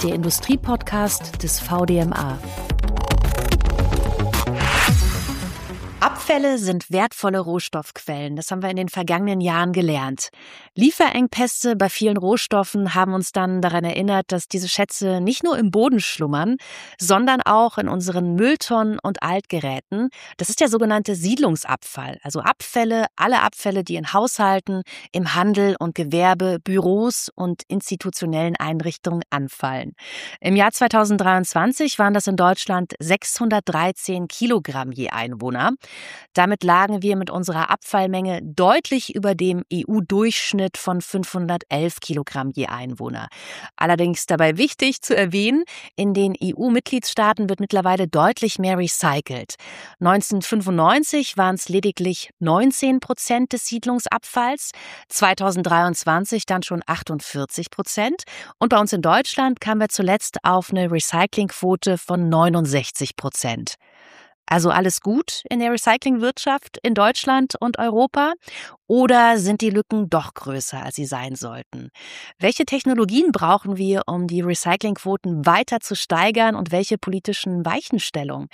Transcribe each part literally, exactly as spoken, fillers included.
der Industriepodcast des V D M A. Abfälle sind wertvolle Rohstoffquellen. Das haben wir in den vergangenen Jahren gelernt. Lieferengpässe bei vielen Rohstoffen haben uns dann daran erinnert, dass diese Schätze nicht nur im Boden schlummern, sondern auch in unseren Mülltonnen und Altgeräten. Das ist der sogenannte Siedlungsabfall, also Abfälle, alle Abfälle, die in Haushalten, im Handel und Gewerbe, Büros und institutionellen Einrichtungen anfallen. Im Jahr zweitausenddreiundzwanzig waren das in Deutschland sechshundertdreizehn Kilogramm je Einwohner. Damit lagen wir mit unserer Abfallmenge deutlich über dem E U-Durchschnitt von fünfhundertelf Kilogramm je Einwohner. Allerdings dabei wichtig zu erwähnen, in den E U-Mitgliedstaaten wird mittlerweile deutlich mehr recycelt. neunzehnhundertfünfundneunzig waren es lediglich neunzehn Prozent des Siedlungsabfalls, zweitausenddreiundzwanzig dann schon achtundvierzig Prozent und bei uns in Deutschland kamen wir zuletzt auf eine Recyclingquote von neunundsechzig Prozent. Also alles gut in der Recyclingwirtschaft in Deutschland und Europa? Oder sind die Lücken doch größer, als sie sein sollten? Welche Technologien brauchen wir, um die Recyclingquoten weiter zu steigern und welche politischen Weichenstellungen?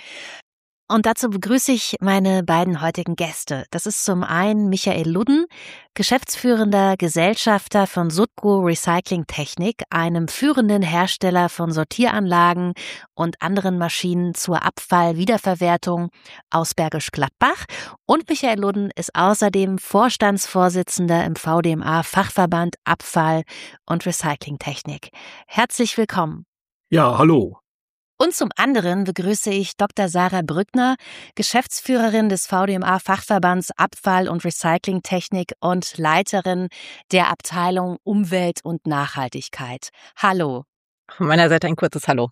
Und dazu begrüße ich meine beiden heutigen Gäste. Das ist zum einen Michael Ludden, geschäftsführender Gesellschafter von Sutco Recycling Technik, einem führenden Hersteller von Sortieranlagen und anderen Maschinen zur Abfallwiederverwertung aus Bergisch Gladbach. Und Michael Ludden ist außerdem Vorstandsvorsitzender im V D M A Fachverband Abfall und Recyclingtechnik. Herzlich willkommen. Ja, hallo. Und zum anderen begrüße ich Doktor Sarah Brückner, Geschäftsführerin des V D M A Fachverbands Abfall- und Recyclingtechnik und Leiterin der Abteilung Umwelt und Nachhaltigkeit. Hallo. Von meiner Seite ein kurzes Hallo.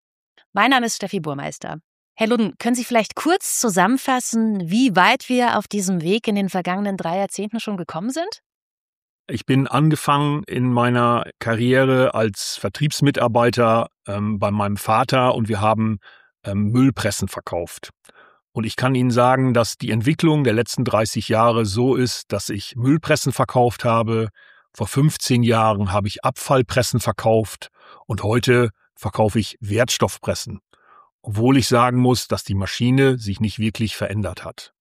Mein Name ist Steffi Burmeister. Herr Ludden, können Sie vielleicht kurz zusammenfassen, wie weit wir auf diesem Weg in den vergangenen drei Jahrzehnten schon gekommen sind? Ich bin angefangen in meiner Karriere als Vertriebsmitarbeiter ähm, bei meinem Vater und wir haben ähm, Müllpressen verkauft. Und ich kann Ihnen sagen, dass die Entwicklung der letzten dreißig Jahre so ist, dass ich Müllpressen verkauft habe. Vor fünfzehn Jahren habe ich Abfallpressen verkauft und heute verkaufe ich Wertstoffpressen. Obwohl ich sagen muss, dass die Maschine sich nicht wirklich verändert hat.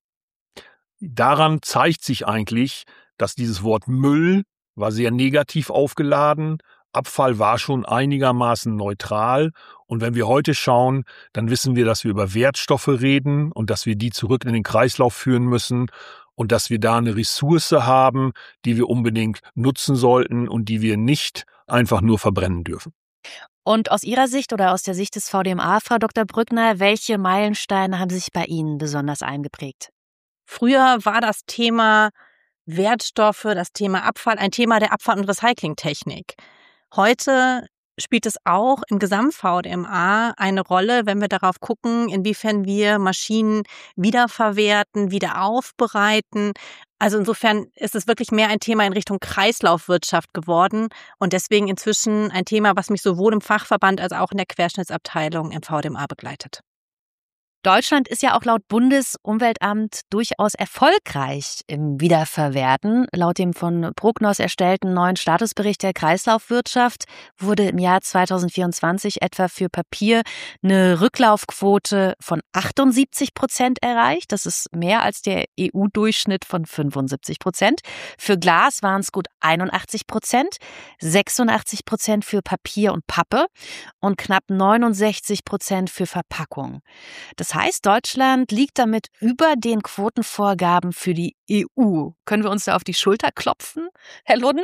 Daran zeigt sich eigentlich, dass dieses Wort Müll war sehr negativ aufgeladen, Abfall war schon einigermaßen neutral und wenn wir heute schauen, dann wissen wir, dass wir über Wertstoffe reden und dass wir die zurück in den Kreislauf führen müssen und dass wir da eine Ressource haben, die wir unbedingt nutzen sollten und die wir nicht einfach nur verbrennen dürfen. Und aus Ihrer Sicht oder aus der Sicht des V D M A, Frau Doktor Brückner, welche Meilensteine haben sich bei Ihnen besonders eingeprägt? Früher war das Thema Wertstoffe, das Thema Abfall, ein Thema der Abfall- und Recyclingtechnik. Heute spielt es auch im Gesamt-V D M A eine Rolle, wenn wir darauf gucken, inwiefern wir Maschinen wiederverwerten, wieder aufbereiten. Also insofern ist es wirklich mehr ein Thema in Richtung Kreislaufwirtschaft geworden und deswegen inzwischen ein Thema, was mich sowohl im Fachverband als auch in der Querschnittsabteilung im V D M A begleitet. Deutschland ist ja auch laut Bundesumweltamt durchaus erfolgreich im Wiederverwerten. Laut dem von Prognos erstellten neuen Statusbericht der Kreislaufwirtschaft wurde im Jahr zweitausendvierundzwanzig etwa für Papier eine Rücklaufquote von achtundsiebzig Prozent erreicht. Das ist mehr als der E U-Durchschnitt von fünfundsiebzig Prozent. Für Glas waren es gut einundachtzig Prozent, sechsundachtzig Prozent für Papier und Pappe und knapp neunundsechzig Prozent für Verpackung. Das heißt, Deutschland liegt damit über den Quotenvorgaben für die E U. Können wir uns da auf die Schulter klopfen, Herr Ludden?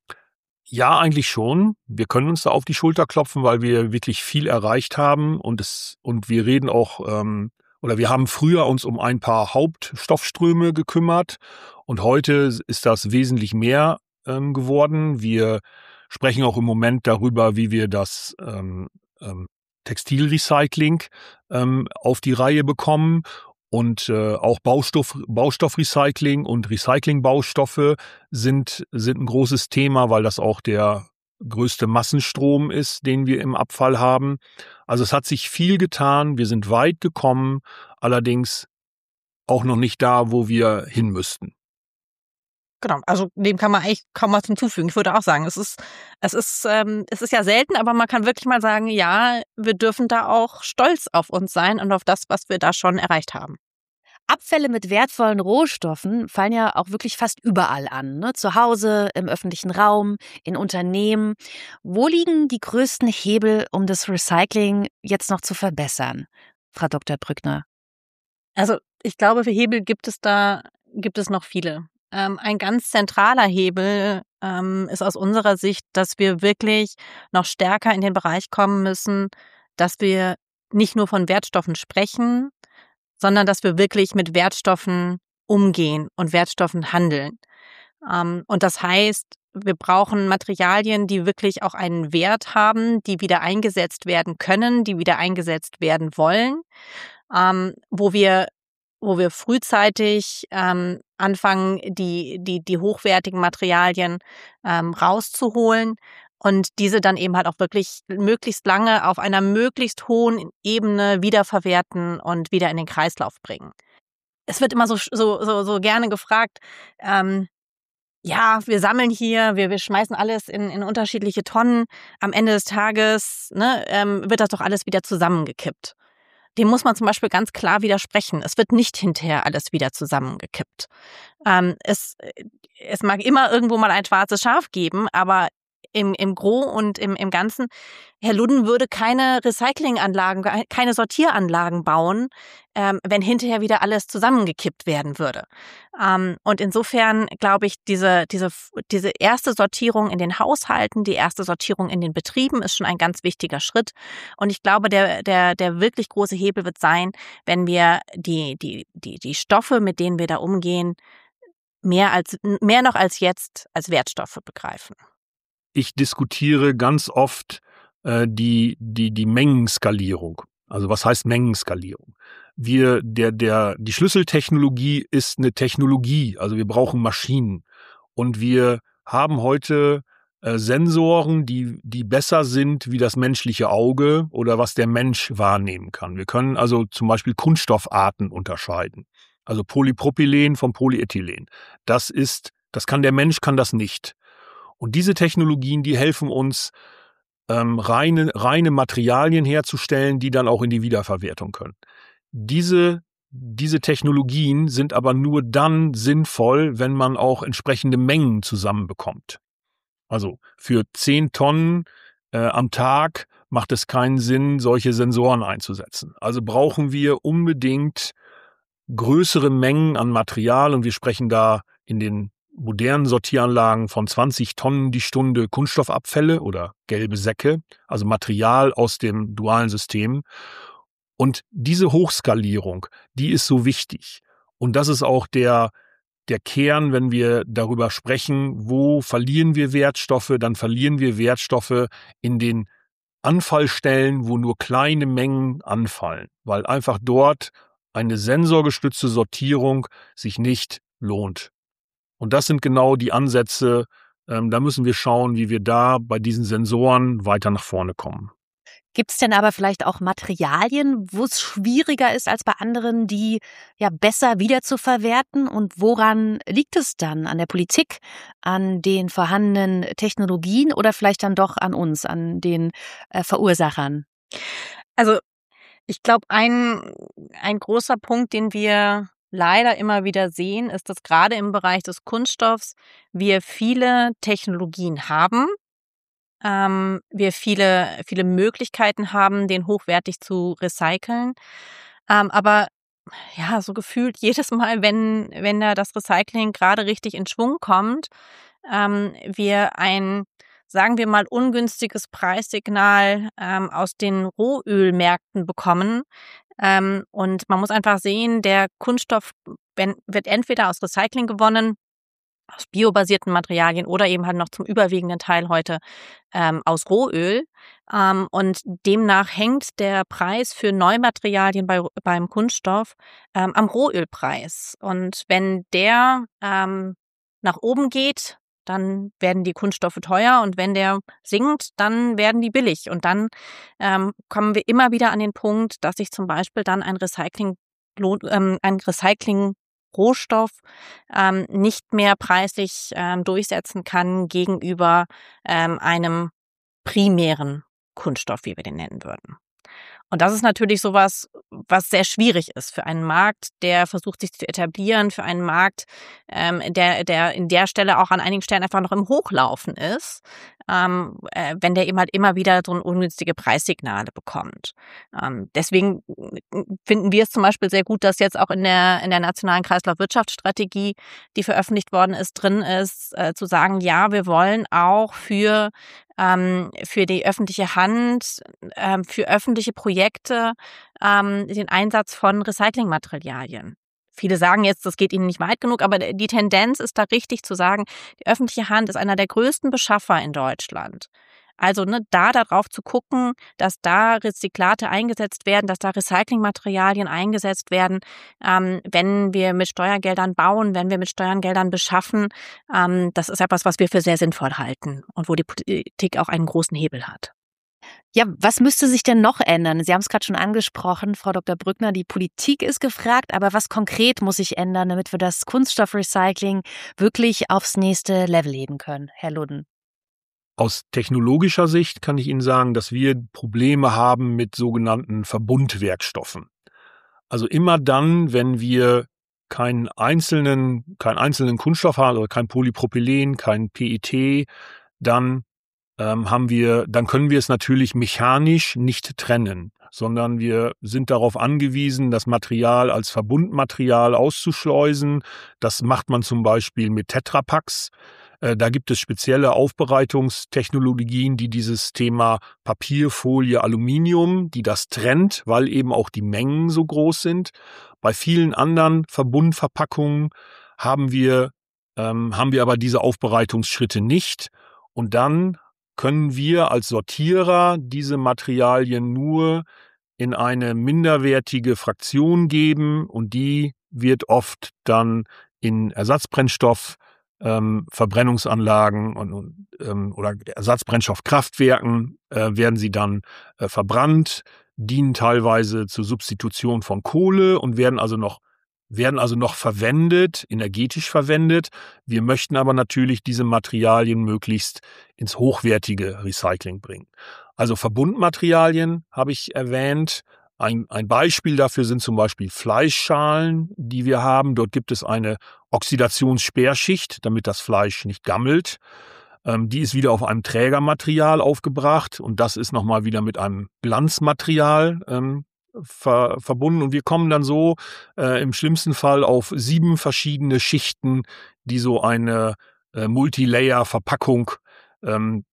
Ja, eigentlich schon. Wir können uns da auf die Schulter klopfen, weil wir wirklich viel erreicht haben und es und wir reden auch ähm, oder wir haben früher uns um ein paar Hauptstoffströme gekümmert und heute ist das wesentlich mehr ähm, geworden. Wir sprechen auch im Moment darüber, wie wir das ähm, ähm, Textilrecycling ähm, auf die Reihe bekommen und äh, auch Baustoff, Baustoffrecycling und Recyclingbaustoffe sind, sind ein großes Thema, weil das auch der größte Massenstrom ist, den wir im Abfall haben. Also es hat sich viel getan, wir sind weit gekommen, allerdings auch noch nicht da, wo wir hin müssten. Genau, also dem kann man eigentlich kaum was hinzufügen. Ich würde auch sagen, es ist, es ist, ähm, es ist ja selten, aber man kann wirklich mal sagen, ja, wir dürfen da auch stolz auf uns sein und auf das, was wir da schon erreicht haben. Abfälle mit wertvollen Rohstoffen fallen ja auch wirklich fast überall an, ne? Zu Hause, im öffentlichen Raum, in Unternehmen. Wo liegen die größten Hebel, um das Recycling jetzt noch zu verbessern, Frau Doktor Brückner? Also ich glaube, für Hebel gibt es da, gibt es noch viele. Ähm, ein ganz zentraler Hebel ähm, ist aus unserer Sicht, dass wir wirklich noch stärker in den Bereich kommen müssen, dass wir nicht nur von Wertstoffen sprechen, sondern dass wir wirklich mit Wertstoffen umgehen und Wertstoffen handeln. Ähm, und das heißt, wir brauchen Materialien, die wirklich auch einen Wert haben, die wieder eingesetzt werden können, die wieder eingesetzt werden wollen, ähm, wo wir wo wir frühzeitig ähm, anfangen, die, die, die hochwertigen Materialien ähm, rauszuholen und diese dann eben halt auch wirklich möglichst lange auf einer möglichst hohen Ebene wiederverwerten und wieder in den Kreislauf bringen. Es wird immer so, so, so, so gerne gefragt, ähm, ja, wir sammeln hier, wir, wir schmeißen alles in, in unterschiedliche Tonnen. Am Ende des Tages ne, ähm, wird das doch alles wieder zusammengekippt. Dem muss man zum Beispiel ganz klar widersprechen. Es wird nicht hinterher alles wieder zusammengekippt. Ähm, es, es mag immer irgendwo mal ein schwarzes Schaf geben, aber im, im Gros und im, im Ganzen, Herr Ludden würde keine Recyclinganlagen, keine Sortieranlagen bauen, ähm, wenn hinterher wieder alles zusammengekippt werden würde. Ähm, und insofern glaube ich, diese, diese, diese erste Sortierung in den Haushalten, die erste Sortierung in den Betrieben ist schon ein ganz wichtiger Schritt. Und ich glaube, der, der, der wirklich große Hebel wird sein, wenn wir die, die, die, die Stoffe, mit denen wir da umgehen, mehr als, mehr noch als jetzt als Wertstoffe begreifen. Ich diskutiere ganz oft äh, die, die, die Mengenskalierung. Also was heißt Mengenskalierung? Wir, der, der, die Schlüsseltechnologie ist eine Technologie. Also wir brauchen Maschinen. Und wir haben heute äh, Sensoren, die, die besser sind wie das menschliche Auge oder was der Mensch wahrnehmen kann. Wir können also zum Beispiel Kunststoffarten unterscheiden. Also Polypropylen vom Polyethylen. Das ist, das kann der Mensch, kann das nicht. Und diese Technologien, die helfen uns, ähm, reine, reine Materialien herzustellen, die dann auch in die Wiederverwertung können. Diese, diese Technologien sind aber nur dann sinnvoll, wenn man auch entsprechende Mengen zusammenbekommt. Also für zehn Tonnen äh, am Tag macht es keinen Sinn, solche Sensoren einzusetzen. Also brauchen wir unbedingt größere Mengen an Material und wir sprechen da in den modernen Sortieranlagen von zwanzig Tonnen die Stunde Kunststoffabfälle oder gelbe Säcke, also Material aus dem dualen System. Und diese Hochskalierung, die ist so wichtig. Und das ist auch der, der Kern, wenn wir darüber sprechen, wo verlieren wir Wertstoffe, dann verlieren wir Wertstoffe in den Anfallstellen, wo nur kleine Mengen anfallen, weil einfach dort eine sensorgestützte Sortierung sich nicht lohnt. Und das sind genau die Ansätze, ähm, da müssen wir schauen, wie wir da bei diesen Sensoren weiter nach vorne kommen. Gibt es denn aber vielleicht auch Materialien, wo es schwieriger ist als bei anderen, die ja besser wiederzuverwerten? Und woran liegt es dann? An der Politik, an den vorhandenen Technologien oder vielleicht dann doch an uns, an den äh, Verursachern? Also ich glaube, ein, ein großer Punkt, den wir leider immer wieder sehen, ist, dass gerade im Bereich des Kunststoffs wir viele Technologien haben, ähm, wir viele, viele Möglichkeiten haben, den hochwertig zu recyceln. Ähm, aber ja, so gefühlt jedes Mal, wenn, wenn da das Recycling gerade richtig in Schwung kommt, ähm, wir ein, sagen wir mal, ungünstiges Preissignal ähm, aus den Rohölmärkten bekommen. Ähm, und man muss einfach sehen, der Kunststoff wenn, wird entweder aus Recycling gewonnen, aus biobasierten Materialien oder eben halt noch zum überwiegenden Teil heute ähm, aus Rohöl. Ähm, und demnach hängt der Preis für Neumaterialien bei, beim Kunststoff ähm, am Rohölpreis. Und wenn der ähm, nach oben geht, dann werden die Kunststoffe teuer und wenn der sinkt, dann werden die billig. Und dann ähm, kommen wir immer wieder an den Punkt, dass sich zum Beispiel dann ein Recycling, ähm, ein Recycling Rohstoff ähm, nicht mehr preislich ähm, durchsetzen kann gegenüber ähm, einem primären Kunststoff, wie wir den nennen würden. Und das ist natürlich sowas, was sehr schwierig ist für einen Markt, der versucht, sich zu etablieren, für einen Markt, ähm, der, der in der Stelle auch an einigen Stellen einfach noch im Hochlaufen ist, ähm, äh, wenn der eben halt immer wieder so ungünstige Preissignale bekommt. Ähm, deswegen finden wir es zum Beispiel sehr gut, dass jetzt auch in der, in der nationalen Kreislaufwirtschaftsstrategie, die veröffentlicht worden ist, drin ist, äh, zu sagen, ja, wir wollen auch für ähm, für die öffentliche Hand, ähm, für öffentliche Projekte ähm, den Einsatz von Recyclingmaterialien. Viele sagen jetzt, das geht ihnen nicht weit genug, aber die Tendenz ist da richtig zu sagen, die öffentliche Hand ist einer der größten Beschaffer in Deutschland. Also ne, da darauf zu gucken, dass da Rezyklate eingesetzt werden, dass da Recyclingmaterialien eingesetzt werden, ähm, wenn wir mit Steuergeldern bauen, wenn wir mit Steuergeldern beschaffen, ähm, das ist etwas, was wir für sehr sinnvoll halten und wo die Politik auch einen großen Hebel hat. Ja, was müsste sich denn noch ändern? Sie haben es gerade schon angesprochen, Frau Doktor Brückner, die Politik ist gefragt, aber was konkret muss sich ändern, damit wir das Kunststoffrecycling wirklich aufs nächste Level heben können, Herr Ludden? Aus technologischer Sicht kann ich Ihnen sagen, dass wir Probleme haben mit sogenannten Verbundwerkstoffen. Also immer dann, wenn wir keinen einzelnen, keinen einzelnen Kunststoff haben, oder kein Polypropylen, kein P E T, dann ähm, haben wir, dann können wir es natürlich mechanisch nicht trennen, sondern wir sind darauf angewiesen, das Material als Verbundmaterial auszuschleusen. Das macht man zum Beispiel mit Tetrapacks. Da gibt es spezielle Aufbereitungstechnologien, die dieses Thema Papier, Folie, Aluminium, die das trennt, weil eben auch die Mengen so groß sind. Bei vielen anderen Verbundverpackungen haben wir, ähm, haben wir aber diese Aufbereitungsschritte nicht. Und dann können wir als Sortierer diese Materialien nur in eine minderwertige Fraktion geben und die wird oft dann in Ersatzbrennstoff Ähm, Verbrennungsanlagen und, und ähm, oder Ersatzbrennstoffkraftwerken äh, werden sie dann äh, verbrannt, dienen teilweise zur Substitution von Kohle und werden also noch werden also noch verwendet, energetisch verwendet. Wir möchten aber natürlich diese Materialien möglichst ins hochwertige Recycling bringen. Also Verbundmaterialien habe ich erwähnt. Ein, ein Beispiel dafür sind zum Beispiel Fleischschalen, die wir haben. Dort gibt es eine Oxidationssperrschicht, damit das Fleisch nicht gammelt. Ähm, die ist wieder auf einem Trägermaterial aufgebracht und das ist nochmal wieder mit einem Glanzmaterial ähm, ver, verbunden. Und wir kommen dann so äh, im schlimmsten Fall auf sieben verschiedene Schichten, die so eine äh, Multilayer-Verpackung ähm,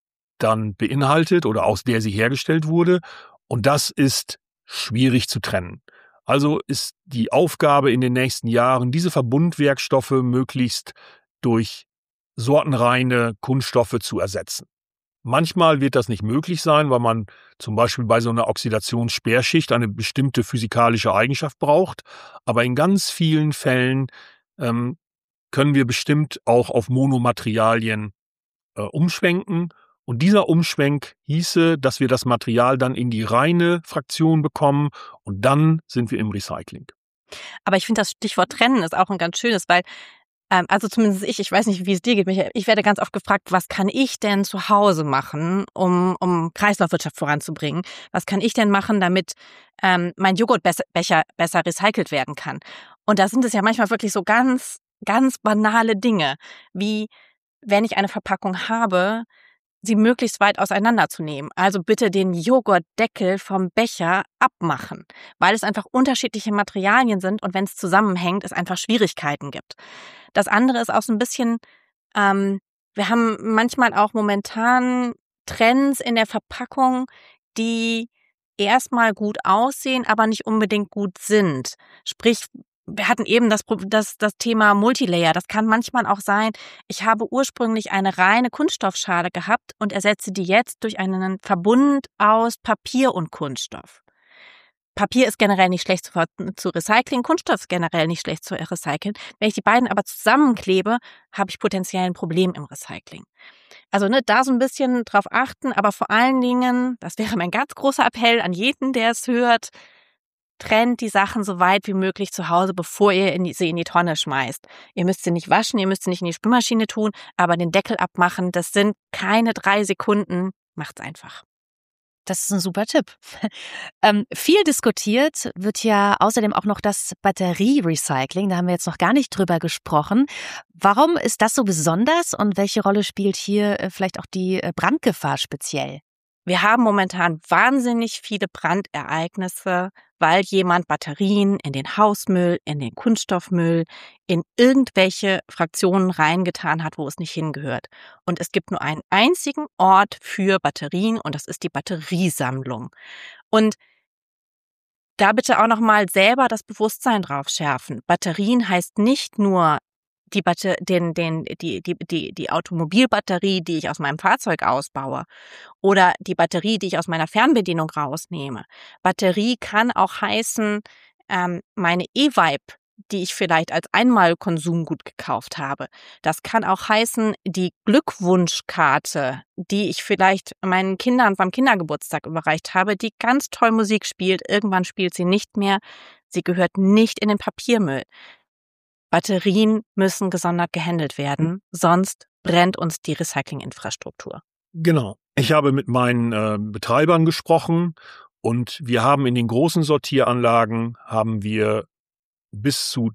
dann beinhaltet oder aus der sie hergestellt wurde. Und das ist schwierig zu trennen. Also ist die Aufgabe in den nächsten Jahren, diese Verbundwerkstoffe möglichst durch sortenreine Kunststoffe zu ersetzen. Manchmal wird das nicht möglich sein, weil man zum Beispiel bei so einer Oxidationssperrschicht eine bestimmte physikalische Eigenschaft braucht. Aber in ganz vielen Fällen ähm, können wir bestimmt auch auf Monomaterialien äh, umschwenken. Und dieser Umschwenk hieße, dass wir das Material dann in die reine Fraktion bekommen und dann sind wir im Recycling. Aber ich finde, das Stichwort Trennen ist auch ein ganz schönes, weil, ähm, also zumindest ich, ich weiß nicht, wie es dir geht, ich werde ganz oft gefragt, was kann ich denn zu Hause machen, um, um Kreislaufwirtschaft voranzubringen? Was kann ich denn machen, damit ähm, mein Joghurtbecher besser recycelt werden kann? Und da sind es ja manchmal wirklich so ganz, ganz banale Dinge, wie wenn ich eine Verpackung habe, sie möglichst weit auseinanderzunehmen. Also bitte den Joghurtdeckel vom Becher abmachen, weil es einfach unterschiedliche Materialien sind und wenn es zusammenhängt, es einfach Schwierigkeiten gibt. Das andere ist auch so ein bisschen, ähm, wir haben manchmal auch momentan Trends in der Verpackung, die erstmal gut aussehen, aber nicht unbedingt gut sind. Sprich, wir hatten eben das, das, das Thema Multilayer. Das kann manchmal auch sein, ich habe ursprünglich eine reine Kunststoffschale gehabt und ersetze die jetzt durch einen Verbund aus Papier und Kunststoff. Papier ist generell nicht schlecht zu, zu recyceln, Kunststoff ist generell nicht schlecht zu recyceln. Wenn ich die beiden aber zusammenklebe, habe ich potenziell ein Problem im Recycling. Also ne, da so ein bisschen drauf achten, aber vor allen Dingen, das wäre mein ganz großer Appell an jeden, der es hört, trennt die Sachen so weit wie möglich zu Hause, bevor ihr in die, sie in die Tonne schmeißt. Ihr müsst sie nicht waschen, ihr müsst sie nicht in die Spülmaschine tun, aber den Deckel abmachen, das sind keine drei Sekunden. Macht's einfach. Das ist ein super Tipp. ähm, viel diskutiert wird ja außerdem auch noch das Batterierecycling. Da haben wir jetzt noch gar nicht drüber gesprochen. Warum ist das so besonders und welche Rolle spielt hier äh, vielleicht auch die äh, Brandgefahr speziell? Wir haben momentan wahnsinnig viele Brandereignisse, weil jemand Batterien in den Hausmüll, in den Kunststoffmüll, in irgendwelche Fraktionen reingetan hat, wo es nicht hingehört. Und es gibt nur einen einzigen Ort für Batterien und das ist die Batteriesammlung. Und da bitte auch nochmal selber das Bewusstsein drauf schärfen. Batterien heißt nicht nur die, Batter- den, den, die, die, die, die Automobilbatterie, die ich aus meinem Fahrzeug ausbaue oder die Batterie, die ich aus meiner Fernbedienung rausnehme. Batterie kann auch heißen, ähm, meine E-Vibe, die ich vielleicht als Einmalkonsumgut gekauft habe. Das kann auch heißen, die Glückwunschkarte, die ich vielleicht meinen Kindern beim Kindergeburtstag überreicht habe, die ganz toll Musik spielt. Irgendwann spielt sie nicht mehr. Sie gehört nicht in den Papiermüll. Batterien müssen gesondert gehandelt werden, sonst brennt uns die Recyclinginfrastruktur. Genau. Ich habe mit meinen äh, Betreibern gesprochen und wir haben in den großen Sortieranlagen haben wir bis zu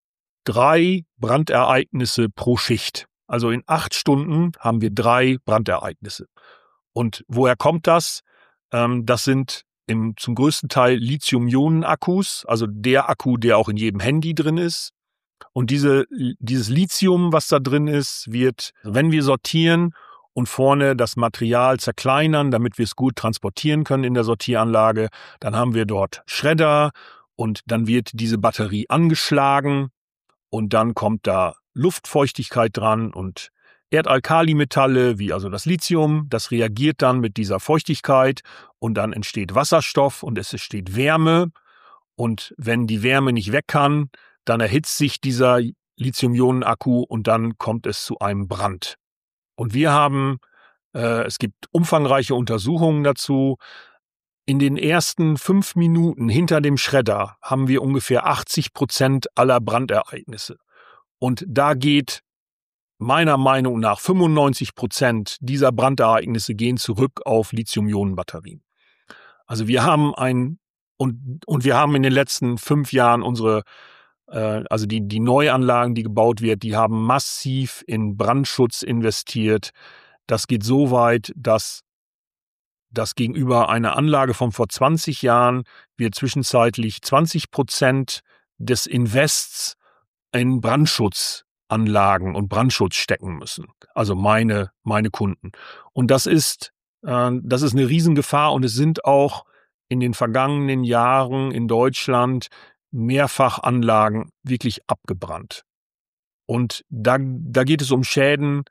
drei Brandereignisse pro Schicht. Also in acht Stunden haben wir drei Brandereignisse. Und woher kommt das? Ähm, das sind im, zum größten Teil Lithium-Ionen-Akkus, also der Akku, der auch in jedem Handy drin ist. Und diese, dieses Lithium, was da drin ist, wird, wenn wir sortieren und vorne das Material zerkleinern, damit wir es gut transportieren können in der Sortieranlage, dann haben wir dort Schredder und dann wird diese Batterie angeschlagen und dann kommt da Luftfeuchtigkeit dran und Erdalkalimetalle, wie also das Lithium, das reagiert dann mit dieser Feuchtigkeit und dann entsteht Wasserstoff und es entsteht Wärme. Und wenn die Wärme nicht weg kann, dann erhitzt sich dieser Lithium-Ionen-Akku und dann kommt es zu einem Brand. Und wir haben, äh, es gibt umfangreiche Untersuchungen dazu, in den ersten fünf Minuten hinter dem Schredder haben wir ungefähr achtzig Prozent aller Brandereignisse. Und da geht meiner Meinung nach fünfundneunzig Prozent dieser Brandereignisse gehen zurück auf Lithium-Ionen-Batterien. Also wir haben ein, und, und wir haben in den letzten fünf Jahren unsere Also die, die Neuanlagen, die gebaut werden, die haben massiv in Brandschutz investiert. Das geht so weit, dass das gegenüber einer Anlage von vor zwanzig Jahren wir zwischenzeitlich zwanzig Prozent des Invests in Brandschutzanlagen und Brandschutz stecken müssen. Also meine, meine Kunden. Und das ist, äh, das ist eine Riesengefahr und es sind auch in den vergangenen Jahren in Deutschland mehrfach Anlagen wirklich abgebrannt. Und da, da geht es um Schäden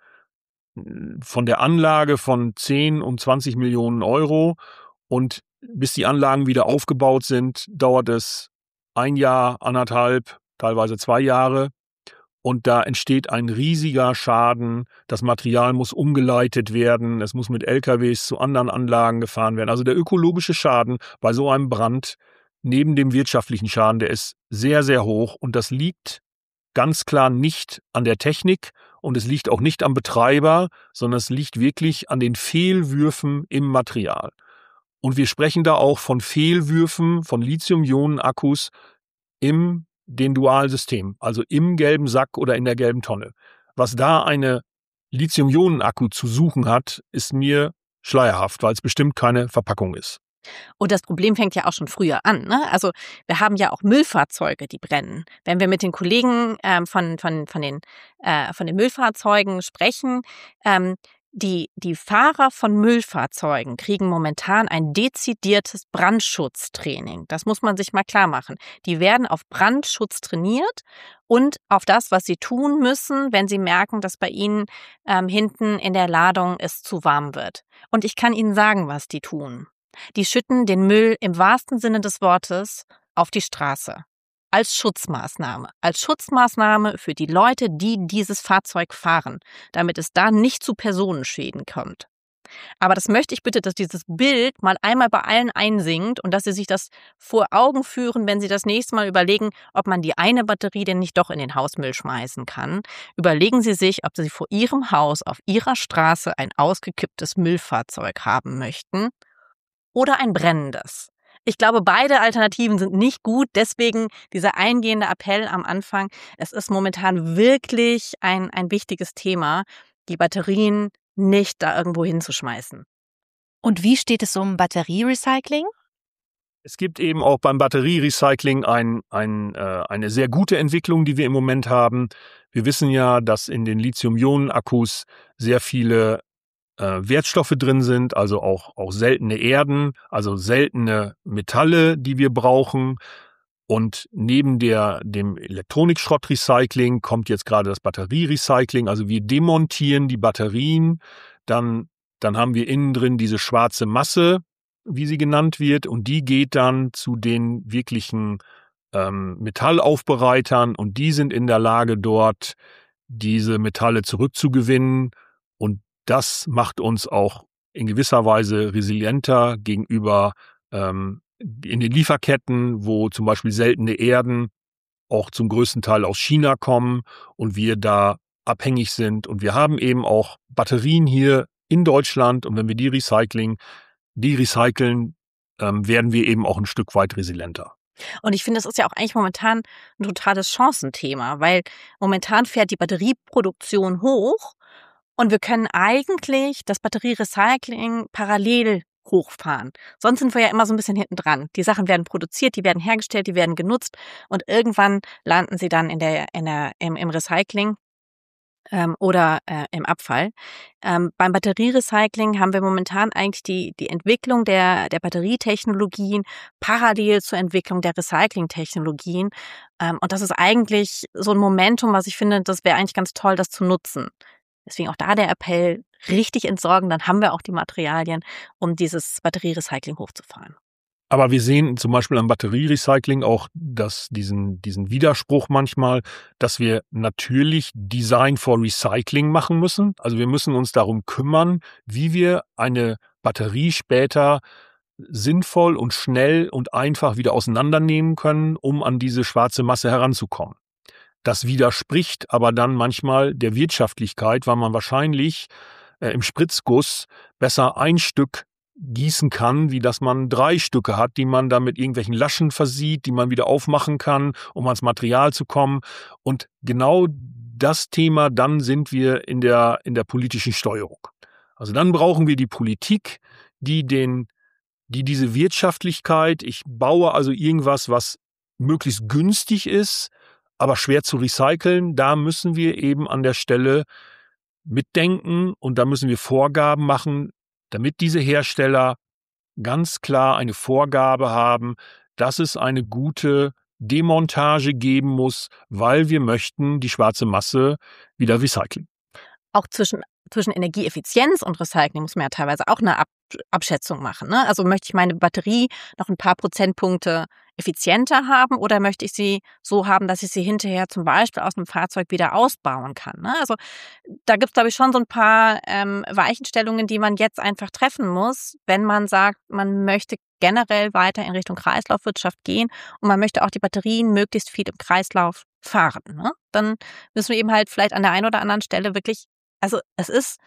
von der Anlage von zehn und zwanzig Millionen Euro. Und bis die Anlagen wieder aufgebaut sind, dauert es ein Jahr, anderthalb, teilweise zwei Jahre. Und da entsteht ein riesiger Schaden. Das Material muss umgeleitet werden. Es muss mit L K Ws zu anderen Anlagen gefahren werden. Also der ökologische Schaden bei so einem Brand neben dem wirtschaftlichen Schaden, der ist sehr, sehr hoch. Und das liegt ganz klar nicht an der Technik und es liegt auch nicht am Betreiber, sondern es liegt wirklich an den Fehlwürfen im Material. Und wir sprechen da auch von Fehlwürfen von Lithium-Ionen-Akkus im den Dualsystem, also im gelben Sack oder in der gelben Tonne. Was da eine Lithium-Ionen-Akku zu suchen hat, ist mir schleierhaft, weil es bestimmt keine Verpackung ist. Und das Problem fängt ja auch schon früher an, ne? Also wir haben ja auch Müllfahrzeuge, die brennen. Wenn wir mit den Kollegen ähm, von, von, von, den, äh, von den Müllfahrzeugen sprechen, ähm, die, die Fahrer von Müllfahrzeugen kriegen momentan ein dezidiertes Brandschutztraining. Das muss man sich mal klar machen. Die werden auf Brandschutz trainiert und auf das, was sie tun müssen, wenn sie merken, dass bei ihnen ähm, hinten in der Ladung es zu warm wird. Und ich kann Ihnen sagen, was die tun. Die schütten den Müll im wahrsten Sinne des Wortes auf die Straße. Als Schutzmaßnahme. Als Schutzmaßnahme für die Leute, die dieses Fahrzeug fahren, damit es da nicht zu Personenschäden kommt. Aber das möchte ich bitte, dass dieses Bild mal einmal bei allen einsinkt und dass Sie sich das vor Augen führen, wenn Sie das nächste Mal überlegen, ob man die eine Batterie denn nicht doch in den Hausmüll schmeißen kann. Überlegen Sie sich, ob Sie vor Ihrem Haus auf Ihrer Straße ein ausgekipptes Müllfahrzeug haben möchten oder ein brennendes. Ich glaube, beide Alternativen sind nicht gut. Deswegen dieser eingehende Appell am Anfang. Es ist momentan wirklich ein, ein wichtiges Thema, die Batterien nicht da irgendwo hinzuschmeißen. Und wie steht es um Batterierecycling? Es gibt eben auch beim Batterierecycling ein, ein, äh, eine sehr gute Entwicklung, die wir im Moment haben. Wir wissen ja, dass in den Lithium-Ionen-Akkus sehr viele äh, Wertstoffe drin sind, also auch, auch seltene Erden, also seltene Metalle, die wir brauchen. Und neben der, dem Elektronikschrottrecycling kommt jetzt gerade das Batterierecycling. Also wir demontieren die Batterien, dann, dann haben wir innen drin diese schwarze Masse, wie sie genannt wird, und die geht dann zu den wirklichen ähm, Metallaufbereitern und die sind in der Lage, dort diese Metalle zurückzugewinnen, und das macht uns auch in gewisser Weise resilienter gegenüber ähm, in den Lieferketten, wo zum Beispiel seltene Erden auch zum größten Teil aus China kommen und wir da abhängig sind. Und wir haben eben auch Batterien hier in Deutschland, und wenn wir die recyceln, die recyceln, ähm, werden wir eben auch ein Stück weit resilienter. Und ich finde, das ist ja auch eigentlich momentan ein totales Chancenthema, weil momentan fährt die Batterieproduktion hoch und wir können eigentlich das Batterierecycling parallel hochfahren. Sonst sind wir ja immer so ein bisschen hinten dran. Die Sachen werden produziert, die werden hergestellt, die werden genutzt und irgendwann landen sie dann in der, in der, im, im Recycling ähm, oder äh, im Abfall. Ähm, beim Batterierecycling haben wir momentan eigentlich die, die Entwicklung der, der Batterietechnologien parallel zur Entwicklung der Recyclingtechnologien. Ähm, und das ist eigentlich so ein Momentum, was ich finde, das wäre eigentlich ganz toll, das zu nutzen. Deswegen auch da der Appell, richtig entsorgen, dann haben wir auch die Materialien, um dieses Batterierecycling hochzufahren. Aber wir sehen zum Beispiel am Batterierecycling auch dass diesen, diesen Widerspruch manchmal, dass wir natürlich Design for Recycling machen müssen. Also wir müssen uns darum kümmern, wie wir eine Batterie später sinnvoll und schnell und einfach wieder auseinandernehmen können, um an diese schwarze Masse heranzukommen. Das widerspricht aber dann manchmal der Wirtschaftlichkeit, weil man wahrscheinlich äh, im Spritzguss besser ein Stück gießen kann, wie dass man drei Stücke hat, die man dann mit irgendwelchen Laschen versieht, die man wieder aufmachen kann, um ans Material zu kommen. Und genau das Thema, dann sind wir in der, in der politischen Steuerung. Also dann brauchen wir die Politik, die den, die diese Wirtschaftlichkeit, ich baue also irgendwas, was möglichst günstig ist, aber schwer zu recyceln, da müssen wir eben an der Stelle mitdenken und da müssen wir Vorgaben machen, damit diese Hersteller ganz klar eine Vorgabe haben, dass es eine gute Demontage geben muss, weil wir möchten die schwarze Masse wieder recyceln. Auch zwischen, zwischen Energieeffizienz und Recycling muss man ja teilweise auch eine Ab- Abschätzung machen. Ne? Also möchte ich meine Batterie noch ein paar Prozentpunkte effizienter haben oder möchte ich sie so haben, dass ich sie hinterher zum Beispiel aus einem Fahrzeug wieder ausbauen kann. Ne? Also da gibt es, glaube ich, schon so ein paar ähm, Weichenstellungen, die man jetzt einfach treffen muss, wenn man sagt, man möchte generell weiter in Richtung Kreislaufwirtschaft gehen und man möchte auch die Batterien möglichst viel im Kreislauf fahren. Ne? Dann müssen wir eben halt vielleicht an der einen oder anderen Stelle wirklich, also es ist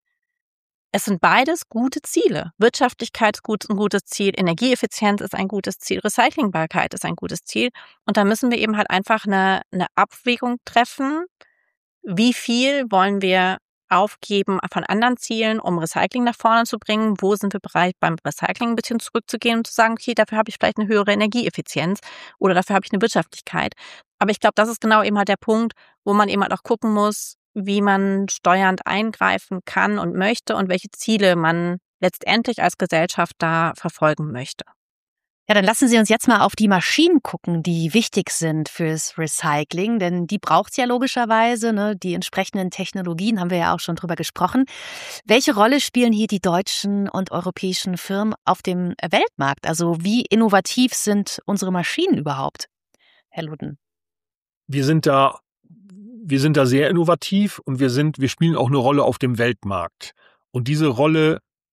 Es sind beides gute Ziele. Wirtschaftlichkeit ist ein gutes Ziel, Energieeffizienz ist ein gutes Ziel, Recyclingbarkeit ist ein gutes Ziel. Und da müssen wir eben halt einfach eine, eine Abwägung treffen. Wie viel wollen wir aufgeben von anderen Zielen, um Recycling nach vorne zu bringen? Wo sind wir bereit, beim Recycling ein bisschen zurückzugehen und zu sagen, okay, dafür habe ich vielleicht eine höhere Energieeffizienz oder dafür habe ich eine Wirtschaftlichkeit. Aber ich glaube, das ist genau eben halt der Punkt, wo man eben halt auch gucken muss, wie man steuernd eingreifen kann und möchte und welche Ziele man letztendlich als Gesellschaft da verfolgen möchte. Ja, dann lassen Sie uns jetzt mal auf die Maschinen gucken, die wichtig sind fürs Recycling, denn die braucht es ja logischerweise, ne? Die entsprechenden Technologien haben wir ja auch schon drüber gesprochen. Welche Rolle spielen hier die deutschen und europäischen Firmen auf dem Weltmarkt? Also wie innovativ sind unsere Maschinen überhaupt, Herr Ludden? Wir sind da Wir sind da sehr innovativ und wir sind, wir spielen auch eine Rolle auf dem Weltmarkt. Und diese Rolle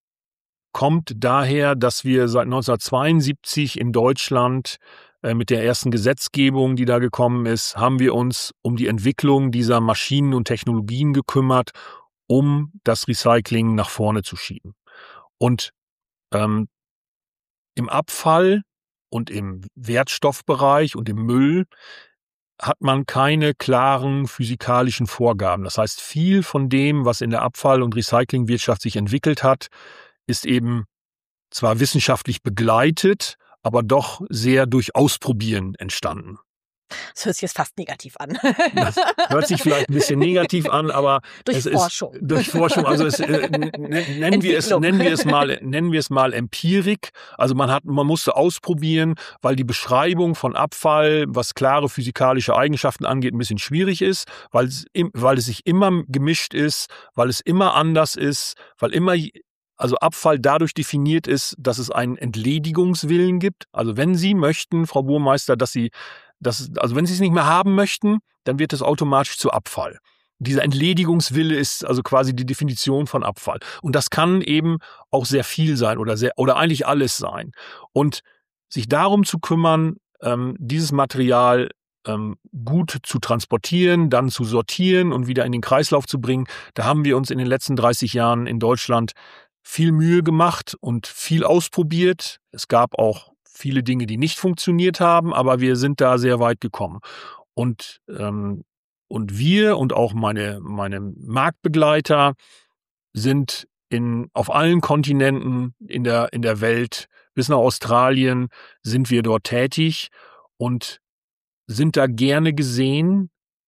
kommt daher, dass wir seit neunzehnhundertzweiundsiebzig in Deutschland äh, mit der ersten Gesetzgebung, die da gekommen ist, haben wir uns um die Entwicklung dieser Maschinen und Technologien gekümmert, um das Recycling nach vorne zu schieben. Und ähm, im Abfall und im Wertstoffbereich und im Müll hat man keine klaren physikalischen Vorgaben. Das heißt, viel von dem, was in der Abfall- und Recyclingwirtschaft sich entwickelt hat, ist eben zwar wissenschaftlich begleitet, aber doch sehr durch Ausprobieren entstanden. Das hört sich jetzt fast negativ an. Das hört sich vielleicht ein bisschen negativ an, aber durch es Forschung. Ist, durch Forschung. Also es, äh, nennen wir es, nennen wir es mal, nennen wir es mal Empirik. Also man hat, man musste ausprobieren, weil die Beschreibung von Abfall, was klare physikalische Eigenschaften angeht, ein bisschen schwierig ist, weil es, weil es sich immer gemischt ist, weil es immer anders ist, weil immer Also Abfall dadurch definiert ist, dass es einen Entledigungswillen gibt. Also wenn Sie möchten, Frau Burmeister, dass Sie das, also wenn Sie es nicht mehr haben möchten, dann wird es automatisch zu Abfall. Dieser Entledigungswille ist also quasi die Definition von Abfall. Und das kann eben auch sehr viel sein oder sehr, oder eigentlich alles sein. Und sich darum zu kümmern, ähm, dieses Material ähm, gut zu transportieren, dann zu sortieren und wieder in den Kreislauf zu bringen, da haben wir uns in den letzten dreißig Jahren in Deutschland viel Mühe gemacht und viel ausprobiert. Es gab auch viele Dinge, die nicht funktioniert haben, aber wir sind da sehr weit gekommen. Und, ähm, und wir und auch meine, meine Marktbegleiter sind in, auf allen Kontinenten in der, in der Welt, bis nach Australien, sind wir dort tätig und sind da gerne gesehen,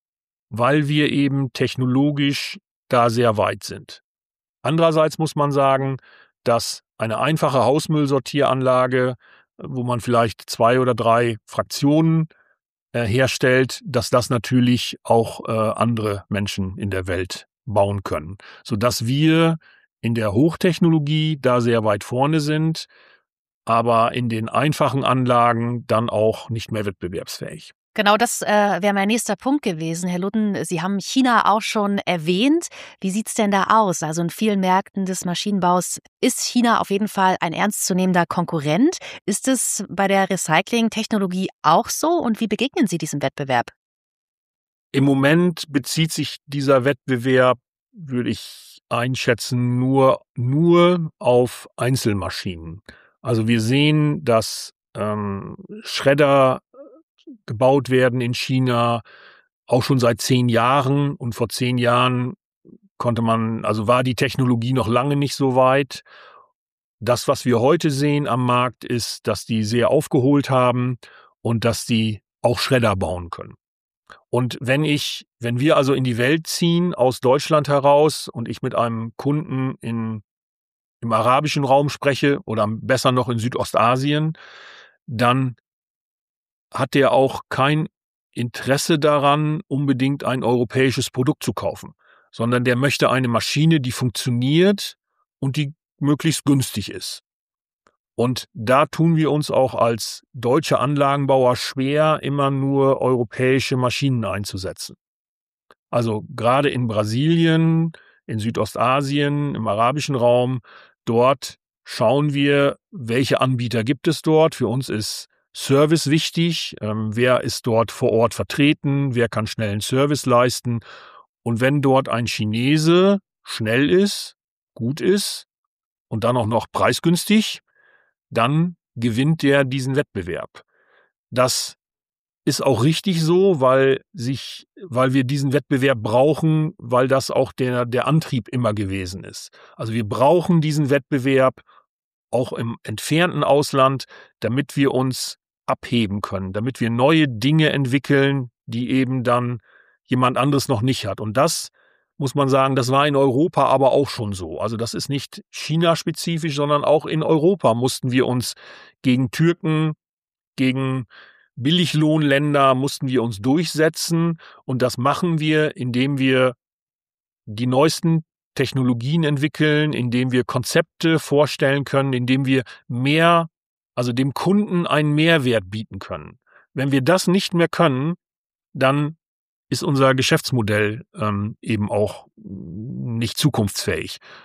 weil wir eben technologisch da sehr weit sind. Andererseits muss man sagen, dass eine einfache Hausmüllsortieranlage, wo man vielleicht zwei oder drei Fraktionen äh, herstellt, dass das natürlich auch äh, andere Menschen in der Welt bauen können, sodass wir in der Hochtechnologie da sehr weit vorne sind, aber in den einfachen Anlagen dann auch nicht mehr wettbewerbsfähig. Genau, das äh, wäre mein nächster Punkt gewesen. Herr Ludden, Sie haben China auch schon erwähnt. Wie sieht's denn da aus? Also in vielen Märkten des Maschinenbaus ist China auf jeden Fall ein ernstzunehmender Konkurrent. Ist es bei der Recycling-Technologie auch so? Und wie begegnen Sie diesem Wettbewerb? Im Moment bezieht sich dieser Wettbewerb, würde ich einschätzen, nur, nur auf Einzelmaschinen. Also wir sehen, dass ähm, Schredder gebaut werden in China, auch schon seit zehn Jahren. Und vor zehn Jahren konnte man, also war die Technologie noch lange nicht so weit. Das, was wir heute sehen am Markt, ist, dass die sehr aufgeholt haben und dass die auch Schredder bauen können. Und wenn ich, wenn wir also in die Welt ziehen, aus Deutschland heraus und ich mit einem Kunden in, im arabischen Raum spreche oder besser noch in Südostasien, dann hat der auch kein Interesse daran, unbedingt ein europäisches Produkt zu kaufen, sondern der möchte eine Maschine, die funktioniert und die möglichst günstig ist. Und da tun wir uns auch als deutsche Anlagenbauer schwer, immer nur europäische Maschinen einzusetzen. Also gerade in Brasilien, in Südostasien, im arabischen Raum, dort schauen wir, welche Anbieter gibt es dort. Für uns ist Service wichtig. Ähm, wer ist dort vor Ort vertreten? Wer kann schnellen Service leisten? Und wenn dort ein Chinese schnell ist, gut ist und dann auch noch preisgünstig, dann gewinnt der diesen Wettbewerb. Das ist auch richtig so, weil sich, weil wir diesen Wettbewerb brauchen, weil das auch der, der Antrieb immer gewesen ist. Also wir brauchen diesen Wettbewerb auch im entfernten Ausland, damit wir uns abheben können, damit wir neue Dinge entwickeln, die eben dann jemand anderes noch nicht hat. Und das muss man sagen, das war in Europa aber auch schon so. Also das ist nicht China-spezifisch, sondern auch in Europa mussten wir uns gegen Türken, gegen Billiglohnländer mussten wir uns durchsetzen. Und das machen wir, indem wir die neuesten Technologien entwickeln, indem wir Konzepte vorstellen können, indem wir mehr, also dem Kunden einen Mehrwert bieten können. Wenn wir das nicht mehr können, dann ist unser Geschäftsmodell ähm, eben auch nicht zukunftsfähig.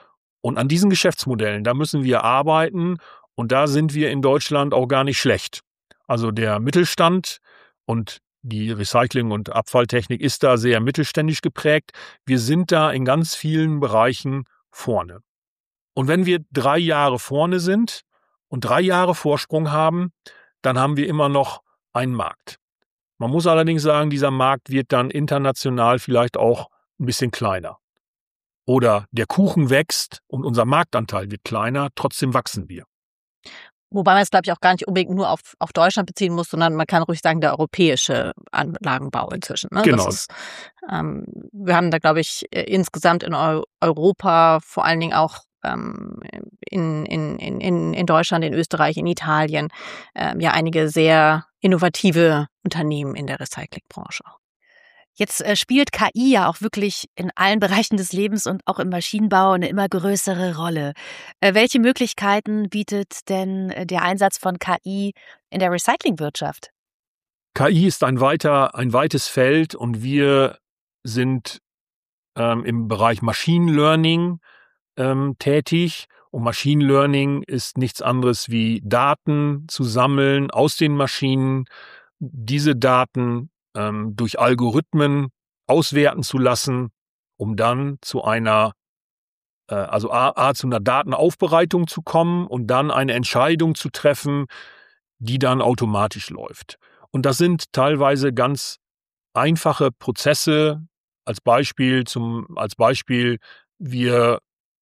Und an diesen Geschäftsmodellen, da müssen wir arbeiten und da sind wir in Deutschland auch gar nicht schlecht. Also der Mittelstand und die Recycling- und Abfalltechnik ist da sehr mittelständisch geprägt. Wir sind da in ganz vielen Bereichen vorne. Und wenn wir drei Jahre vorne sind und drei Jahre Vorsprung haben, dann haben wir immer noch einen Markt. Man muss allerdings sagen, dieser Markt wird dann international vielleicht auch ein bisschen kleiner. Oder der Kuchen wächst und unser Marktanteil wird kleiner, trotzdem wachsen wir. Wobei man es, glaube ich, auch gar nicht unbedingt nur auf, auf Deutschland beziehen muss, sondern man kann ruhig sagen, der europäische Anlagenbau inzwischen. Ne? Genau. Das ist, ähm, wir haben da, glaube ich, insgesamt in Eu- Europa, vor allen Dingen auch ähm, in, in, in, in Deutschland, in Österreich, in Italien, ähm, ja einige sehr innovative Unternehmen in der Recyclingbranche. Jetzt äh, spielt K I ja auch wirklich in allen Bereichen des Lebens und auch im Maschinenbau eine immer größere Rolle. Äh, welche Möglichkeiten bietet denn äh, der Einsatz von K I in der Recyclingwirtschaft? K I ist ein weiter, ein weites Feld und wir sind ähm, im Bereich Machine Learning ähm, tätig. Und Machine Learning ist nichts anderes wie Daten zu sammeln aus den Maschinen, diese Daten ähm, durch Algorithmen auswerten zu lassen, um dann zu einer, äh, also A, A, zu einer Datenaufbereitung zu kommen und dann eine Entscheidung zu treffen, die dann automatisch läuft. Und das sind teilweise ganz einfache Prozesse. Als Beispiel, zum, als Beispiel, wir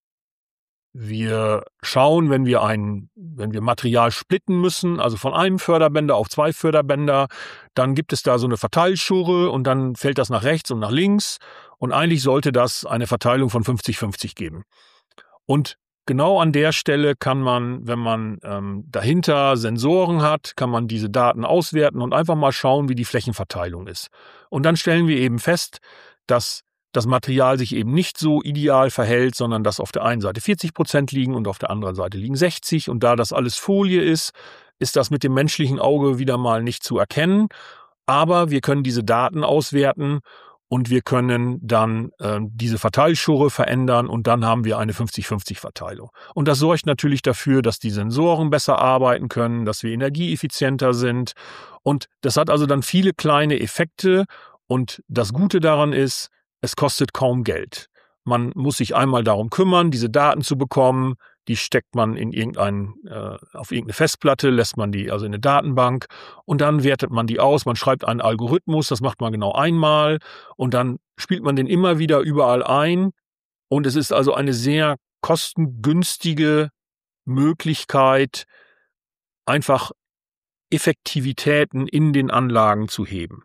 Wir schauen, wenn wir ein, wenn wir Material splitten müssen, also von einem Förderbänder auf zwei Förderbänder, dann gibt es da so eine Verteilschure und dann fällt das nach rechts und nach links und eigentlich sollte das eine Verteilung von fünfzig fünfzig geben. Und genau an der Stelle kann man, wenn man ähm, dahinter Sensoren hat, kann man diese Daten auswerten und einfach mal schauen, wie die Flächenverteilung ist. Und dann stellen wir eben fest, dass das Material sich eben nicht so ideal verhält, sondern dass auf der einen Seite vierzig Prozent liegen und auf der anderen Seite liegen sechzig. Und da das alles Folie ist, ist das mit dem menschlichen Auge wieder mal nicht zu erkennen. Aber wir können diese Daten auswerten und wir können dann äh, diese Verteilschure verändern und dann haben wir eine fünfzig fünfzig Verteilung. Und das sorgt natürlich dafür, dass die Sensoren besser arbeiten können, dass wir energieeffizienter sind. Und das hat also dann viele kleine Effekte. Und das Gute daran ist, es kostet kaum Geld. Man muss sich einmal darum kümmern, diese Daten zu bekommen. Die steckt man in irgendein, äh, auf irgendeine Festplatte, lässt man die also in eine Datenbank und dann wertet man die aus. Man schreibt einen Algorithmus, das macht man genau einmal und dann spielt man den immer wieder überall ein. Und es ist also eine sehr kostengünstige Möglichkeit, einfach Effektivitäten in den Anlagen zu heben.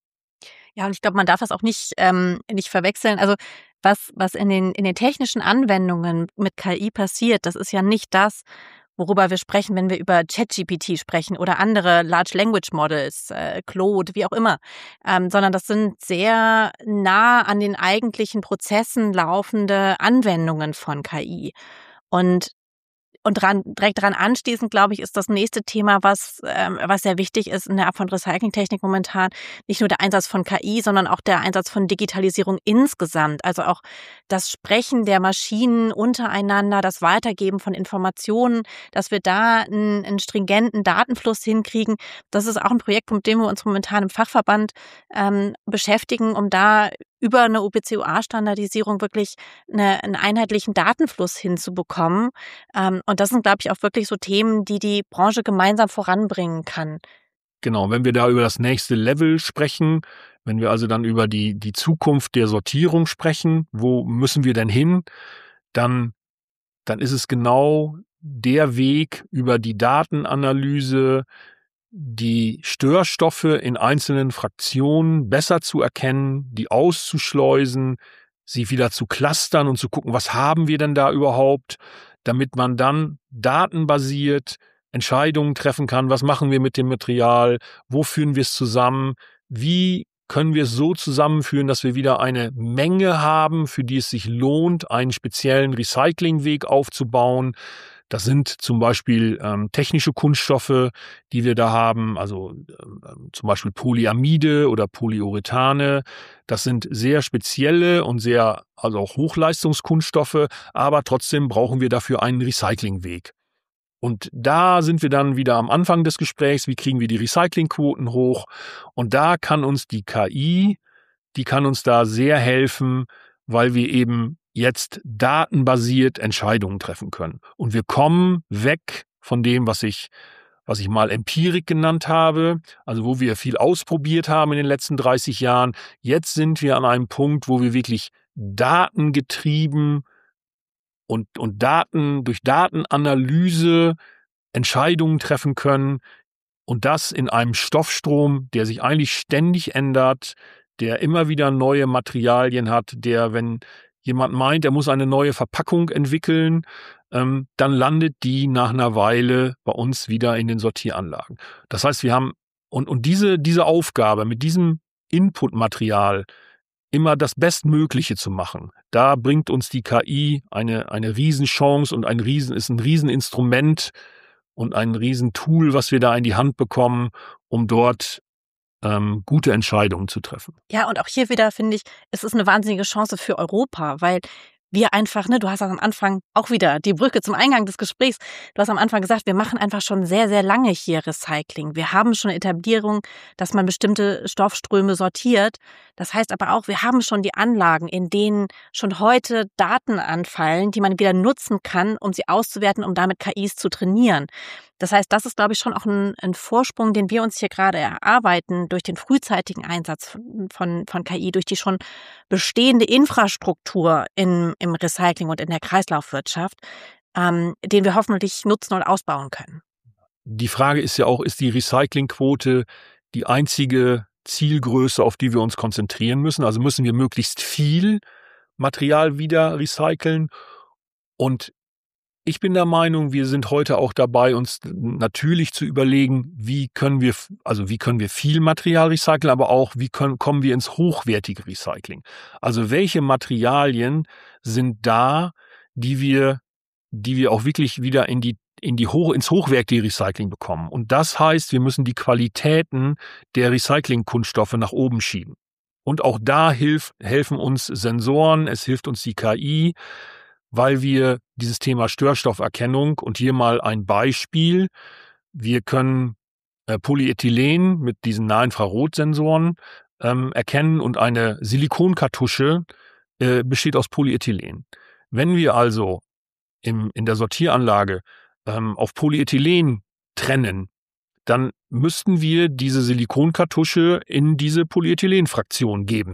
Ja, und ich glaube, man darf das auch nicht, ähm, nicht verwechseln. Also was, was in den, in den technischen Anwendungen mit K I passiert, das ist ja nicht das, worüber wir sprechen, wenn wir über ChatGPT sprechen oder andere Large Language Models, äh, Claude, wie auch immer, ähm, sondern das sind sehr nah an den eigentlichen Prozessen laufende Anwendungen von K I. Und Und dran, direkt daran anschließend, glaube ich, ist das nächste Thema, was, ähm, was sehr wichtig ist in der Abfall- und Recyclingtechnik momentan, nicht nur der Einsatz von K I, sondern auch der Einsatz von Digitalisierung insgesamt. Also auch das Sprechen der Maschinen untereinander, das Weitergeben von Informationen, dass wir da einen, einen stringenten Datenfluss hinkriegen. Das ist auch ein Projekt, mit dem wir uns momentan im Fachverband ähm, beschäftigen, um da über eine O P C O A-Standardisierung wirklich eine, einen einheitlichen Datenfluss hinzubekommen. Ähm, und das sind, glaube ich, auch wirklich so Themen, die die Branche gemeinsam voranbringen kann. Genau, wenn wir da über das nächste Level sprechen, wenn wir also dann über die, die Zukunft der Sortierung sprechen, wo müssen wir denn hin, dann, dann ist es genau der Weg über die Datenanalyse, die Störstoffe in einzelnen Fraktionen besser zu erkennen, die auszuschleusen, sie wieder zu clustern und zu gucken, was haben wir denn da überhaupt, damit man dann datenbasiert Entscheidungen treffen kann, was machen wir mit dem Material, wo führen wir es zusammen, wie können wir es so zusammenführen, dass wir wieder eine Menge haben, für die es sich lohnt, einen speziellen Recyclingweg aufzubauen. Das sind zum Beispiel ähm, technische Kunststoffe, die wir da haben, also ähm, zum Beispiel Polyamide oder Polyurethane. Das sind sehr spezielle und sehr, also auch Hochleistungskunststoffe, aber trotzdem brauchen wir dafür einen Recyclingweg. Und da sind wir dann wieder am Anfang des Gesprächs, wie kriegen wir die Recyclingquoten hoch? Und da kann uns die K I, die kann uns da sehr helfen, weil wir eben jetzt datenbasiert Entscheidungen treffen können. Und wir kommen weg von dem, was ich, was ich mal Empirik genannt habe, also wo wir viel ausprobiert haben in den letzten dreißig Jahren. Jetzt sind wir an einem Punkt, wo wir wirklich datengetrieben und, und Daten, durch Datenanalyse Entscheidungen treffen können. Und das in einem Stoffstrom, der sich eigentlich ständig ändert, der immer wieder neue Materialien hat, der, wenn jemand meint, er muss eine neue Verpackung entwickeln, ähm, dann landet die nach einer Weile bei uns wieder in den Sortieranlagen. Das heißt, wir haben, und, und diese, diese Aufgabe mit diesem Inputmaterial immer das Bestmögliche zu machen, da bringt uns die K I eine, eine Riesenchance und ein Riesen, ist ein Rieseninstrument und ein Riesentool, was wir da in die Hand bekommen, um dort ähm, gute Entscheidungen zu treffen. Ja, und auch hier wieder finde ich, es ist eine wahnsinnige Chance für Europa, weil wir einfach, ne, du hast am Anfang auch wieder die Brücke zum Eingang des Gesprächs, du hast am Anfang gesagt, wir machen einfach schon sehr, sehr lange hier Recycling. Wir haben schon eine Etablierung, dass man bestimmte Stoffströme sortiert. Das heißt aber auch, wir haben schon die Anlagen, in denen schon heute Daten anfallen, die man wieder nutzen kann, um sie auszuwerten, um damit K Is zu trainieren. Das heißt, das ist, glaube ich, schon auch ein, ein Vorsprung, den wir uns hier gerade erarbeiten durch den frühzeitigen Einsatz von, von, von K I, durch die schon bestehende Infrastruktur in, im Recycling und in der Kreislaufwirtschaft, ähm, den wir hoffentlich nutzen und ausbauen können. Die Frage ist ja auch, ist die Recyclingquote die einzige Zielgröße, auf die wir uns konzentrieren müssen? Also müssen wir möglichst viel Material wieder recyceln? Und ich bin der Meinung, wir sind heute auch dabei, uns natürlich zu überlegen, wie können wir, also wie können wir viel Material recyceln, aber auch, wie können, kommen wir ins hochwertige Recycling? Also welche Materialien sind da, die wir, die wir auch wirklich wieder in die, in die hoch, ins hochwertige Recycling bekommen? Und das heißt, wir müssen die Qualitäten der Recyclingkunststoffe nach oben schieben. Und auch da hilft, helfen uns Sensoren, es hilft uns die K I, weil wir dieses Thema Störstofferkennung, und hier mal ein Beispiel, wir können äh, Polyethylen mit diesen Nahinfrarotsensoren ähm, erkennen und eine Silikonkartusche äh, besteht aus Polyethylen. Wenn wir also im, in der Sortieranlage ähm, auf Polyethylen trennen, dann müssten wir diese Silikonkartusche in diese Polyethylenfraktion geben.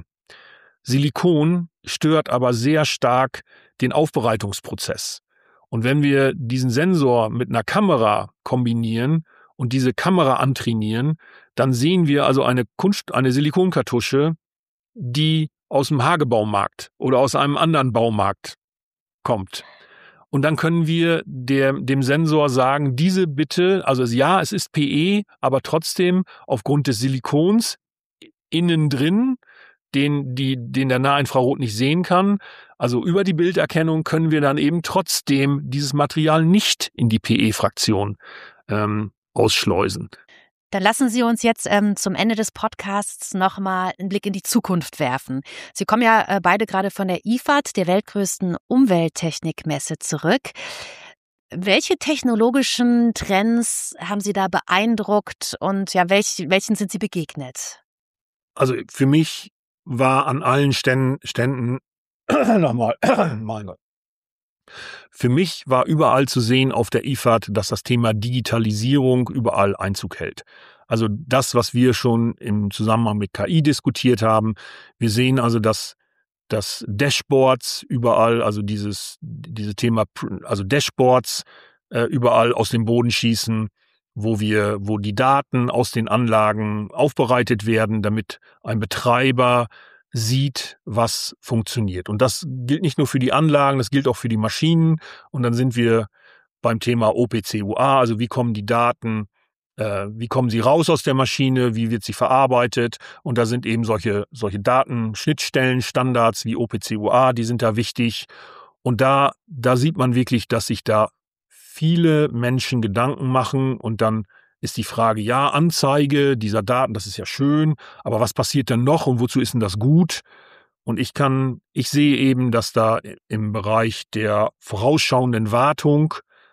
Silikon stört aber sehr stark den Aufbereitungsprozess. Und wenn wir diesen Sensor mit einer Kamera kombinieren und diese Kamera antrainieren, dann sehen wir also eine Kunst, eine Silikonkartusche, die aus dem Hagebaumarkt oder aus einem anderen Baumarkt kommt. Und dann können wir der, dem Sensor sagen, diese bitte, also ja, es ist P E, aber trotzdem aufgrund des Silikons innen drin, den, die, den der Nahinfrarot nicht sehen kann. Also über die Bilderkennung können wir dann eben trotzdem dieses Material nicht in die P E-Fraktion ähm, ausschleusen. Dann lassen Sie uns jetzt ähm, zum Ende des Podcasts nochmal einen Blick in die Zukunft werfen. Sie kommen ja äh, beide gerade von der I F A D, der weltgrößten Umwelttechnikmesse, zurück. Welche technologischen Trends haben Sie da beeindruckt und ja, welch, welchen sind Sie begegnet? Also für mich war an allen Ständen, Ständen nochmal, mein Gott. Für mich war überall zu sehen auf der I F A D, dass das Thema Digitalisierung überall Einzug hält. Also das, was wir schon im Zusammenhang mit K I diskutiert haben. Wir sehen also, dass, dass Dashboards überall, also dieses, dieses Thema, also Dashboards äh, überall aus dem Boden schießen, wo wir, wo die Daten aus den Anlagen aufbereitet werden, damit ein Betreiber sieht, was funktioniert. Und das gilt nicht nur für die Anlagen, das gilt auch für die Maschinen. Und dann sind wir beim Thema O P C U A, also wie kommen die Daten, äh, wie kommen sie raus aus der Maschine, wie wird sie verarbeitet. Und da sind eben solche, solche Datenschnittstellen, Standards wie O P C U A, die sind da wichtig. Und da, da sieht man wirklich, dass sich da viele Menschen Gedanken machen und dann ist die Frage, ja, Anzeige dieser Daten, das ist ja schön, aber was passiert denn noch und wozu ist denn das gut? Und ich kann, ich sehe eben, dass da im Bereich der vorausschauenden Wartung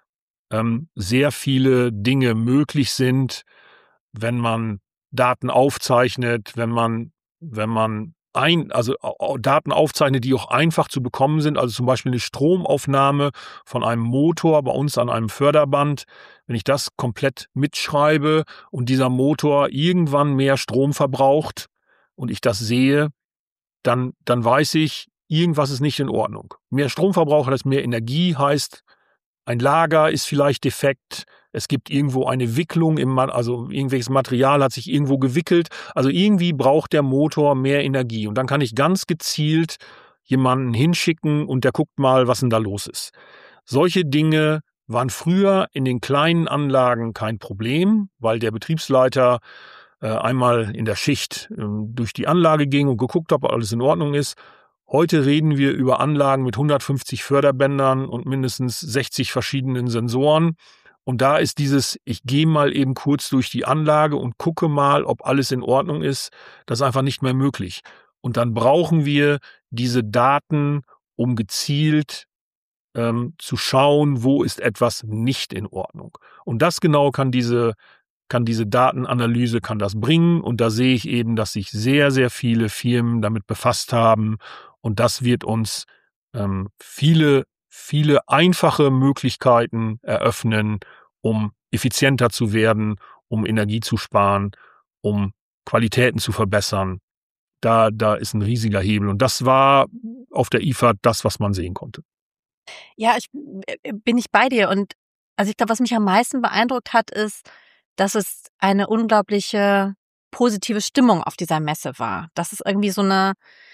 ähm, sehr viele Dinge möglich sind, wenn man Daten aufzeichnet, wenn man, wenn man ein, also Daten aufzeichnet, die auch einfach zu bekommen sind, also zum Beispiel eine Stromaufnahme von einem Motor bei uns an einem Förderband. Wenn ich das komplett mitschreibe und dieser Motor irgendwann mehr Strom verbraucht und ich das sehe, dann, dann weiß ich, irgendwas ist nicht in Ordnung. Mehr Stromverbrauch heißt mehr Energie, heißt, ein Lager ist vielleicht defekt, es gibt irgendwo eine Wicklung, im, also irgendwelches Material hat sich irgendwo gewickelt. Also irgendwie braucht der Motor mehr Energie. Und dann kann ich ganz gezielt jemanden hinschicken und der guckt mal, was denn da los ist. Solche Dinge waren früher in den kleinen Anlagen kein Problem, weil der Betriebsleiter äh, einmal in der Schicht äh, durch die Anlage ging und geguckt hat, ob alles in Ordnung ist. Heute reden wir über Anlagen mit hundertfünfzig Förderbändern und mindestens sechzig verschiedenen Sensoren. Und da ist dieses, ich gehe mal eben kurz durch die Anlage und gucke mal, ob alles in Ordnung ist, das ist einfach nicht mehr möglich. Und dann brauchen wir diese Daten, um gezielt ähm, zu schauen, wo ist etwas nicht in Ordnung. Und das genau kann diese, kann diese Datenanalyse, kann das bringen. Und da sehe ich eben, dass sich sehr, sehr viele Firmen damit befasst haben. Und das wird uns ähm, viele, viele einfache Möglichkeiten eröffnen, um effizienter zu werden, um Energie zu sparen, um Qualitäten zu verbessern. Da, da ist ein riesiger Hebel. Und das war auf der I F A D das, was man sehen konnte. Ja, ich bin ich bei dir. Und also ich glaube, was mich am meisten beeindruckt hat, ist, dass es eine unglaubliche positive Stimmung auf dieser Messe war. Dass es irgendwie so eine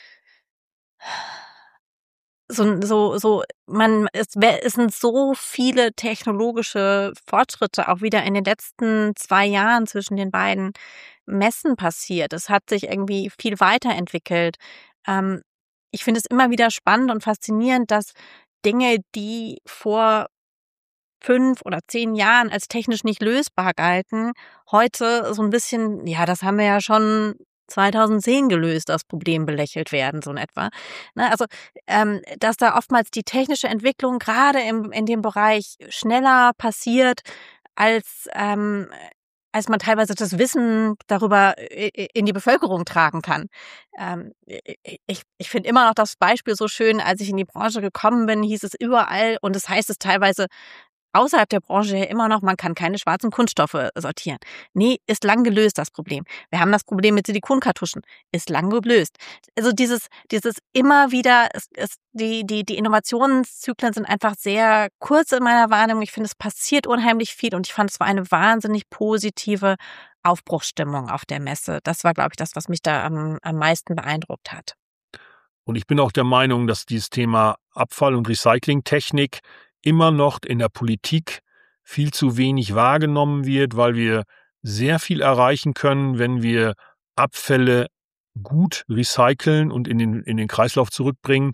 So, so, so, man, es, es sind so viele technologische Fortschritte auch wieder in den letzten zwei Jahren zwischen den beiden Messen passiert. Es hat sich irgendwie viel weiterentwickelt. Ähm, ich finde es immer wieder spannend und faszinierend, dass Dinge, die vor fünf oder zehn Jahren als technisch nicht lösbar galten, heute so ein bisschen, ja, das haben wir ja schon zweitausendzehn gelöst, das Problem belächelt werden, so in etwa. Ne, also, ähm, dass da oftmals die technische Entwicklung gerade im, in dem Bereich schneller passiert, als, ähm, als man teilweise das Wissen darüber in die Bevölkerung tragen kann. Ähm, ich ich finde immer noch das Beispiel so schön, als ich in die Branche gekommen bin, hieß es überall, und es heißt es teilweise außerhalb der Branche ja immer noch, man kann keine schwarzen Kunststoffe sortieren. Nee, ist lang gelöst, das Problem. Wir haben das Problem mit Silikonkartuschen. Ist lang gelöst. Also dieses, dieses immer wieder, es, es, die, die, die Innovationszyklen sind einfach sehr kurz in meiner Wahrnehmung. Ich finde, es passiert unheimlich viel und ich fand, es war eine wahnsinnig positive Aufbruchsstimmung auf der Messe. Das war, glaube ich, das, was mich da am, am meisten beeindruckt hat. Und ich bin auch der Meinung, dass dieses Thema Abfall- und Recyclingtechnik immer noch in der Politik viel zu wenig wahrgenommen wird, weil wir sehr viel erreichen können, wenn wir Abfälle gut recyceln und in den, in den Kreislauf zurückbringen,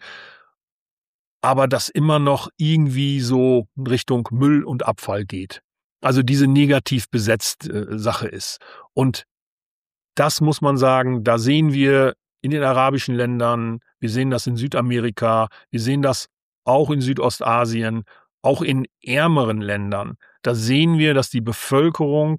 aber das immer noch irgendwie so in Richtung Müll und Abfall geht. Also diese negativ besetzte äh, Sache ist. Und das muss man sagen, da sehen wir in den arabischen Ländern, wir sehen das in Südamerika, wir sehen das auch in Südostasien, auch in ärmeren Ländern. Da sehen wir, dass die Bevölkerung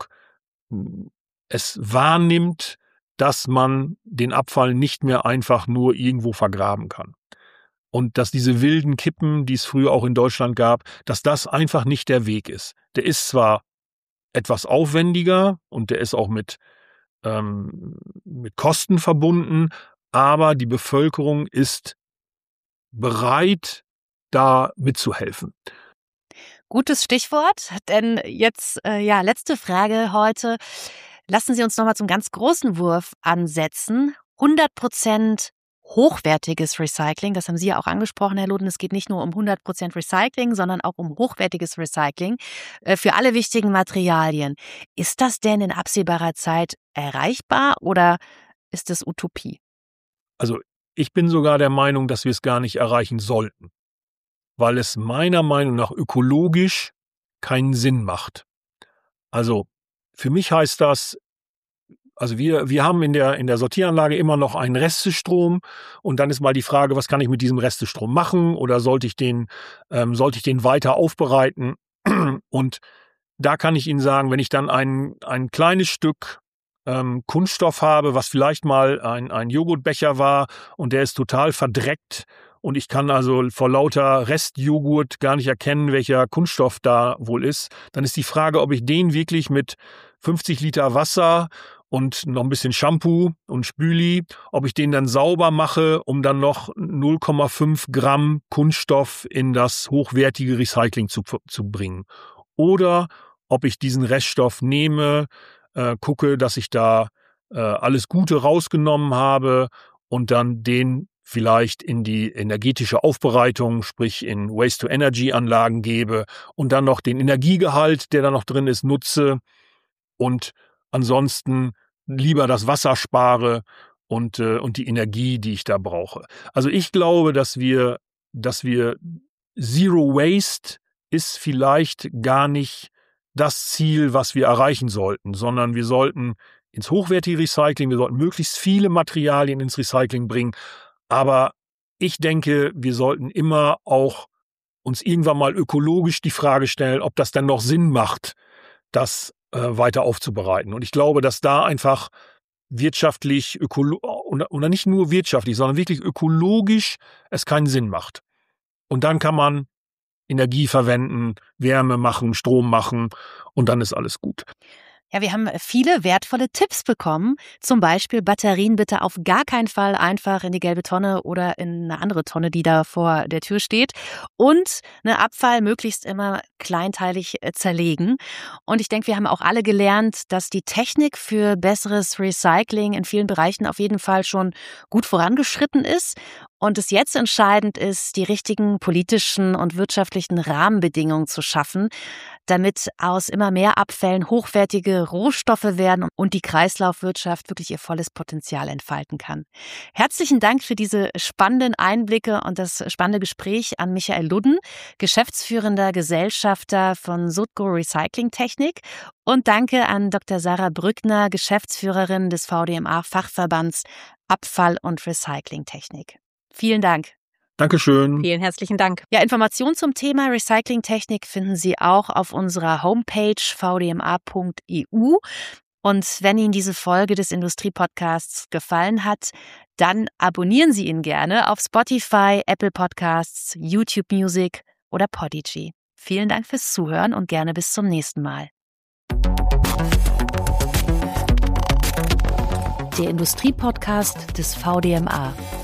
es wahrnimmt, dass man den Abfall nicht mehr einfach nur irgendwo vergraben kann. Und dass diese wilden Kippen, die es früher auch in Deutschland gab, dass das einfach nicht der Weg ist. Der ist zwar etwas aufwendiger und der ist auch mit, ähm, mit Kosten verbunden, aber die Bevölkerung ist bereit, da mitzuhelfen. Gutes Stichwort, denn jetzt, äh, ja, letzte Frage heute. Lassen Sie uns nochmal zum ganz großen Wurf ansetzen. hundert Prozent hochwertiges Recycling, das haben Sie ja auch angesprochen, Herr Loden. Es geht nicht nur um hundert Prozent Recycling, sondern auch um hochwertiges Recycling äh, für alle wichtigen Materialien. Ist das denn in absehbarer Zeit erreichbar oder ist es Utopie? Also ich bin sogar der Meinung, dass wir es gar nicht erreichen sollten, weil es meiner Meinung nach ökologisch keinen Sinn macht. Also für mich heißt das, also wir, wir haben in der, in der Sortieranlage immer noch einen Restestrom und dann ist mal die Frage, was kann ich mit diesem Restestrom machen oder sollte ich den, ähm, sollte ich den weiter aufbereiten? Und da kann ich Ihnen sagen, wenn ich dann ein, ein kleines Stück ähm, Kunststoff habe, was vielleicht mal ein, ein Joghurtbecher war und der ist total verdreckt und ich kann also vor lauter Restjoghurt gar nicht erkennen, welcher Kunststoff da wohl ist, dann ist die Frage, ob ich den wirklich mit fünfzig Liter Wasser und noch ein bisschen Shampoo und Spüli, ob ich den dann sauber mache, um dann noch null Komma fünf Gramm Kunststoff in das hochwertige Recycling zu, zu bringen. Oder ob ich diesen Reststoff nehme, äh, gucke, dass ich da äh, alles Gute rausgenommen habe und dann den vielleicht in die energetische Aufbereitung, sprich in Waste-to-Energy-Anlagen gebe und dann noch den Energiegehalt, der da noch drin ist, nutze und ansonsten lieber das Wasser spare und, äh, und die Energie, die ich da brauche. Also ich glaube, dass wir, dass wir Zero Waste ist vielleicht gar nicht das Ziel, was wir erreichen sollten, sondern wir sollten ins hochwertige Recycling, wir sollten möglichst viele Materialien ins Recycling bringen. Aber ich denke, wir sollten immer auch uns irgendwann mal ökologisch die Frage stellen, ob das dann noch Sinn macht, das äh, weiter aufzubereiten. Und ich glaube, dass da einfach wirtschaftlich, ökolo- oder nicht nur wirtschaftlich, sondern wirklich ökologisch es keinen Sinn macht. Und dann kann man Energie verwenden, Wärme machen, Strom machen und dann ist alles gut. Ja, wir haben viele wertvolle Tipps bekommen. Zum Beispiel Batterien bitte auf gar keinen Fall einfach in die gelbe Tonne oder in eine andere Tonne, die da vor der Tür steht. Und eine Abfall möglichst immer kleinteilig zerlegen. Und ich denke, wir haben auch alle gelernt, dass die Technik für besseres Recycling in vielen Bereichen auf jeden Fall schon gut vorangeschritten ist. Und es jetzt entscheidend ist, die richtigen politischen und wirtschaftlichen Rahmenbedingungen zu schaffen, damit aus immer mehr Abfällen hochwertige Rohstoffe werden und die Kreislaufwirtschaft wirklich ihr volles Potenzial entfalten kann. Herzlichen Dank für diese spannenden Einblicke und das spannende Gespräch an Michael Ludden, geschäftsführender Gesellschafter von Sutco Recycling Technik. Und danke an Doktor Sarah Brückner, Geschäftsführerin des V D M A-Fachverbands Abfall- und Recyclingtechnik. Vielen Dank. Dankeschön. Vielen herzlichen Dank. Ja, Informationen zum Thema Recyclingtechnik finden Sie auch auf unserer Homepage v d m a punkt e u. Und wenn Ihnen diese Folge des Industrie-Podcasts gefallen hat, dann abonnieren Sie ihn gerne auf Spotify, Apple Podcasts, YouTube Music oder Podigy. Vielen Dank fürs Zuhören und gerne bis zum nächsten Mal. Der Industrie-Podcast des V D M A.